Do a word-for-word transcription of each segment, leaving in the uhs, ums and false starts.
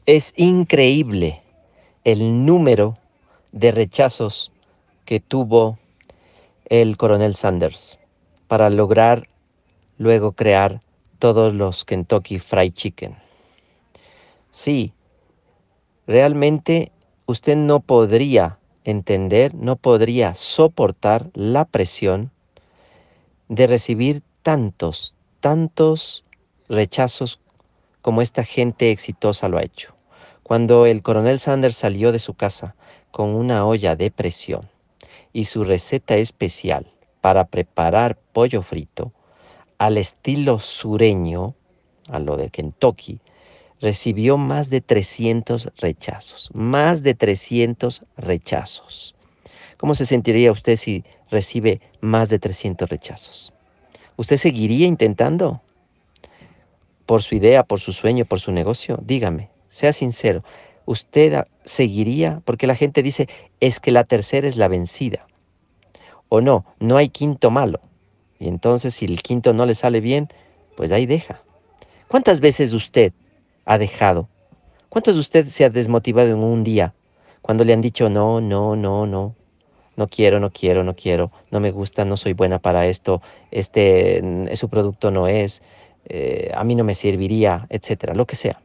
Es increíble el número de rechazos que tuvo el coronel Sanders para lograr luego crear todos los Kentucky Fried Chicken. Sí, realmente usted no podría entender, no podría soportar la presión de recibir tantos, tantos rechazos como esta gente exitosa lo ha hecho. Cuando el coronel Sanders salió de su casa con una olla de presión y su receta especial para preparar pollo frito al estilo sureño, a lo de Kentucky, recibió más de trescientos rechazos, más de trescientos rechazos. ¿Cómo se sentiría usted si recibe más de trescientos rechazos? ¿Usted seguiría intentando por su idea, por su sueño, por su negocio? Dígame, sea sincero. ¿Usted ah, seguiría? Porque la gente dice, es que la tercera es la vencida. O no, no hay quinto malo. Y entonces si el quinto no le sale bien, pues ahí deja. ¿Cuántas veces usted ha dejado? ¿Cuántos de usted se ha desmotivado en un día cuando le han dicho no, no, no, no, no quiero, no quiero, no quiero, no me gusta, no soy buena para esto, este, mm, su producto no es, eh, a mí no me serviría, etcétera, lo que sea?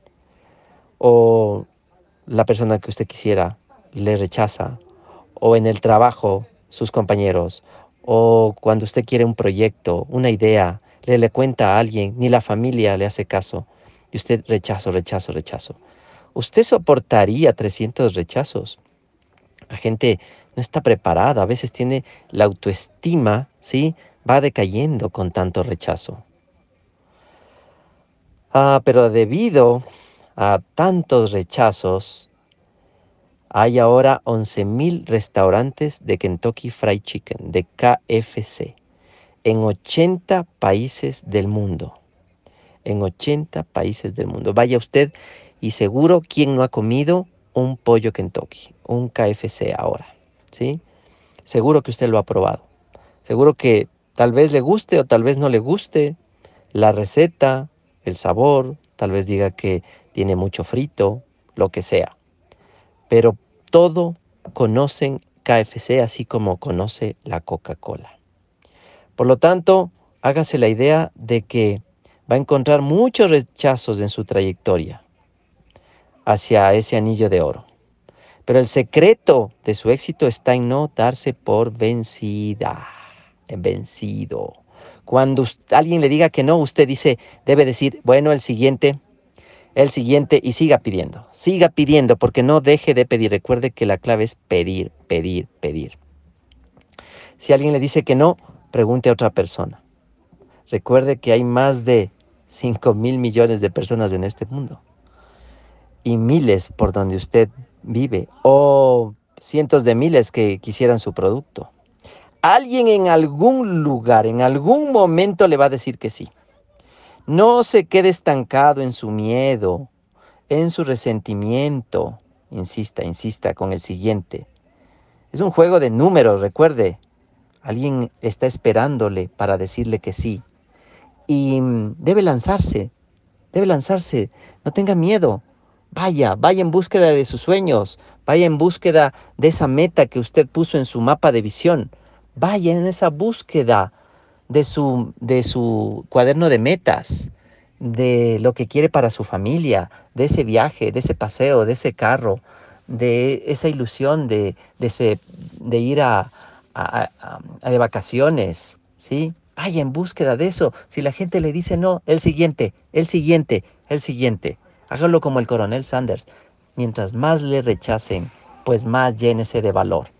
O la persona que usted quisiera le rechaza, o en el trabajo sus compañeros, o cuando usted quiere un proyecto, una idea, le, le cuenta a alguien, ni la familia le hace caso, y usted rechazo, rechazo, rechazo. ¿Usted soportaría trescientos rechazos? La gente no está preparada, a veces tiene la autoestima, ¿sí? Va decayendo con tanto rechazo. Ah, pero debido a tantos rechazos, hay ahora once mil restaurantes de Kentucky Fried Chicken, de K F C, en ochenta países del mundo. En ochenta países del mundo. Vaya usted y seguro quién no ha comido un pollo Kentucky, un K F C ahora, ¿sí? Seguro que usted lo ha probado. Seguro que tal vez le guste o tal vez no le guste la receta, el sabor, tal vez diga que tiene mucho frito, lo que sea. Pero todo conocen K F C así como conoce la Coca-Cola. Por lo tanto, hágase la idea de que va a encontrar muchos rechazos en su trayectoria hacia ese anillo de oro. Pero el secreto de su éxito está en no darse por vencida, en vencido. Cuando us- alguien le diga que no, usted dice, debe decir, bueno, el siguiente, el siguiente, y siga pidiendo, siga pidiendo, porque no deje de pedir. Recuerde que la clave es pedir, pedir, pedir. Si alguien le dice que no, pregunte a otra persona. Recuerde que hay más de cinco mil millones de personas en este mundo y miles por donde usted vive o cientos de miles que quisieran su producto. Alguien en algún lugar, en algún momento le va a decir que sí. No se quede estancado en su miedo, en su resentimiento. Insista, insista con el siguiente. Es un juego de números, recuerde. Alguien está esperándole para decirle que sí. Y mm, debe lanzarse, debe lanzarse. No tenga miedo. Vaya, vaya en búsqueda de sus sueños. Vaya en búsqueda de esa meta que usted puso en su mapa de visión. Vaya en esa búsqueda de su, de su cuaderno de metas, de lo que quiere para su familia, de ese viaje, de ese paseo, de ese carro, de esa ilusión de, de, ese, de ir a, a, a- a de vacaciones, ¿sí? Vaya en búsqueda de eso. Si la gente le dice no, el siguiente, el siguiente, el siguiente. Hágalo como el coronel Sanders. Mientras más le rechacen, pues más llénese de valor.